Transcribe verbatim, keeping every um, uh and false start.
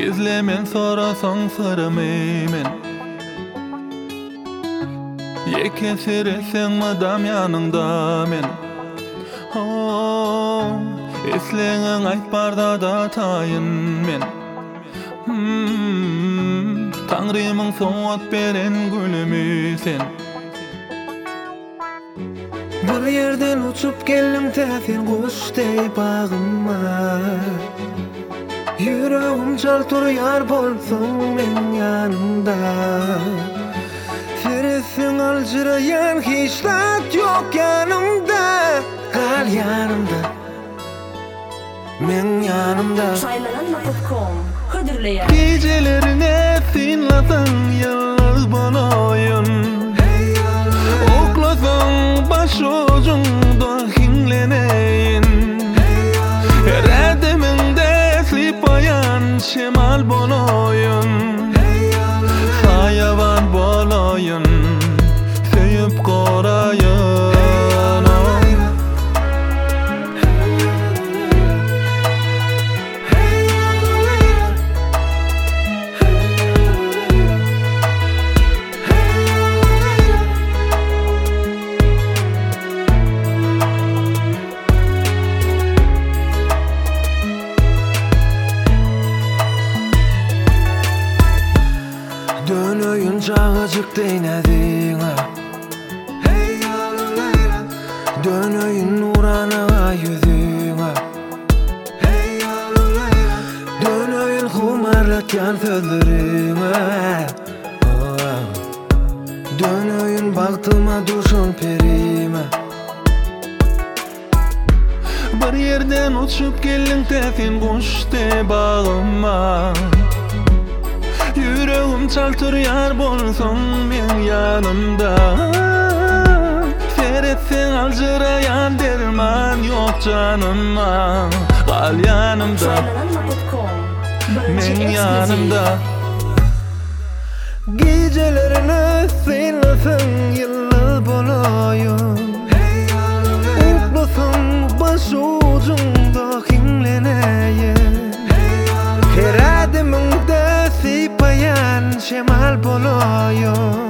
izlemen sorasaň soramaymen. Yekesir etseň madam ýanynda men. Oh, esleňiň aýtbarda da taýyn men. Hmm, Tanrymyň sowat beren gülümi sen. Bir yerden uçup geldim täsin guşday bagymma. Yüreğim çaltırýar bolsaň men ýanymda. Seresin aljyraýan hiç zat ýok ýanymda. Kal ýanymda, men ýanymda. Şaýlanan nokta com hödürleýär. Gecelerine sinlasaň ýyldız bolaýyn. Oklasaň baş ucunda hinleneýin. Her ademinde sipayan şemal bolaýyn. Sayavan bolaýyn, söýüp goraýyn. Dönöýün jagajyk deýnediňe. Hey ýaly, dönöýün nuranaga ýüzüňe. Hey ýaly, dönöýün humarlatýan sözleriňe. Dönöýün bagtyma duşun perime. Bir yerden uçup geldim täsin guşday bagymma. Yüreğim çaltırýar bolsaň men ýanymda. Seretseň aljyraýan derman ýok janyma. Kal ýanymda, Şaýlanan nokta com men ýanymda. Gecelerine sinlasaň ýyldız bolaýyn. Uklasaň baş ucunda hinleneýin. Her ademinde sipayan şemal bolaýyn.